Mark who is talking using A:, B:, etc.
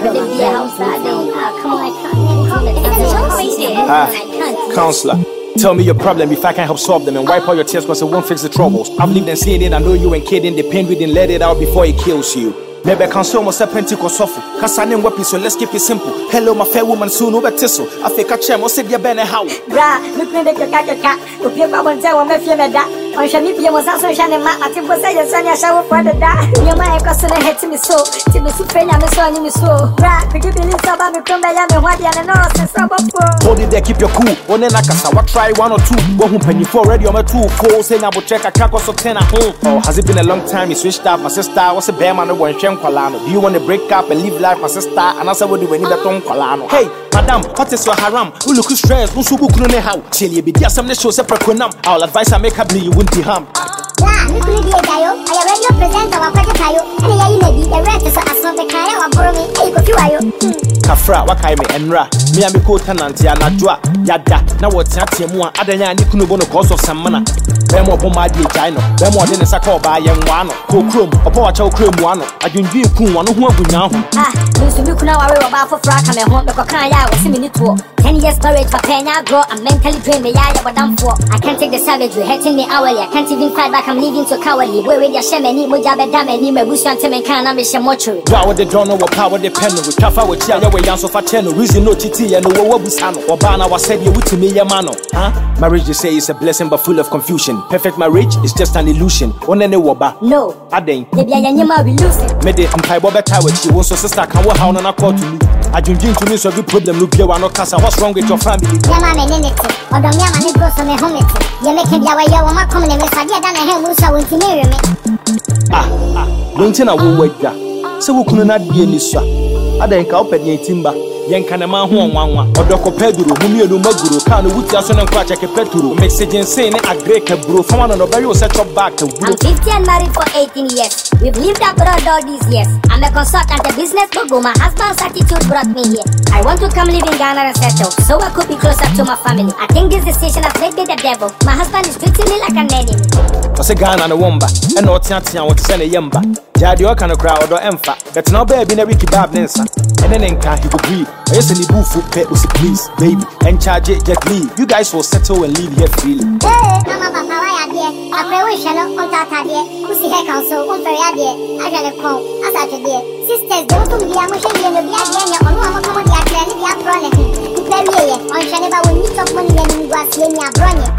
A: Come on, I can't.
B: Counselor, tell me your problem if I can help solve them and wipe all your tears because it won't fix the troubles. I've lived and seen it, I know you ain't kidding. The pain we didn't let it out before it kills you. Maybe I can show myself Pentecost suffer. Cause I name weapons, so let's keep it simple. Hello, my fair woman, soon over tissue. I fake a chair, most of your banner how.
A: Bra, look at the cat. If you want to tell me if you're that. On shall be was also shining my active was a son, I shall for the da. Your mind cost a head to me so. To me, friend, I'm a son in me so. Bra, could you believe about me from my young and what the other nose and some of
B: hold it there, keep your cool. On then I can try one or two. One penny for ready on my 2 4 saying I will check a cackle of 10 at home. Oh, has it been a long time you switched up? My sister was a bear man of one shem colano. Do you want to break up and live life, my sister? And I said, what do we need a tongue colano? Hey, madam, what is your haram? Who look stressed? Who subu couldn't how? Till you be there, some show separate. I'll advise I make her bleed, you won't be harmed.
A: I already present our project. And may be the rest of us not the kind of borrowing.
B: Kafra, Wakaime, and Ra, Miami tenant, Yanadua, Yada, now what's that Timua, Adana, Nikuno, cause of some mana. Bemo Bomadi, China, Bemo Dennis Sako by Yamwano, Kokrum, a Poacho Krum one, I can do Kun, who will be now. Those who look now about for Frack and home, the Kokaya was similar to 10 years marriage for Pena, grow and mentally drain the Yaya, what I'm for. I can't take the savage, you're hitting me hourly. I can't even fight back, I'm leaving to cowardly. Where with your shemani, Mujabe Damani, Mabusan Temekan, I'm a shamochu. Power the donor, power the pen, with Kafa with Yaya, way down so far 10, reason no TT and no Wabusano, or Bana was said you to me, Yamano. Marriage, they say, is a blessing but full of confusion. Perfect marriage is just an illusion. On any waba. No, I didn't. Maybe I am losing. Made it and Paiboba Tower, she wants to sister can work on a call to me. I don't drink to me so good problem. Look, you are not casa. What's wrong with your family? Yama, or the Yama, it goes on a home. You make him Yawa Yawa, coming and Miss Adia than a Hemusa will to marry me. Don't tell a woman, so we could not be in this. I didn't help at the timber. Yankanama Huanwa, or Doko Pedro, whom you do Maguru, Kano, Wutason and Quacha Petru, Mexican saying a great bro, from one of the very set up back. I'm 50 and married for 18 years. We've lived abroad all these years. I'm a consultant, a business guru. My husband's attitude brought me here. I want to come live in Ghana and settle, so I could be closer to my family. I think this decision has made me the devil. My husband is treating me like an enemy. I say Ghana and a Womba, and not Tiantian want to send a Yamba. Jadi or can a crowd or emfa. That's not baby in a wiki bab Nensa. And then he could breathe. Yes, and the booth pet was please, baby, and charge it, Jet Lee. You guys will settle and leave here freely. Hey, Mama, I wish I know on Tatadia, who see her council, on Ferriadia, I got a call, as I did. Sisters, don't be a machine in the Biadia, or no, I'm a comedy, I can't be a brony. Very, on Shanaba will meet up money and you are seeing your brony.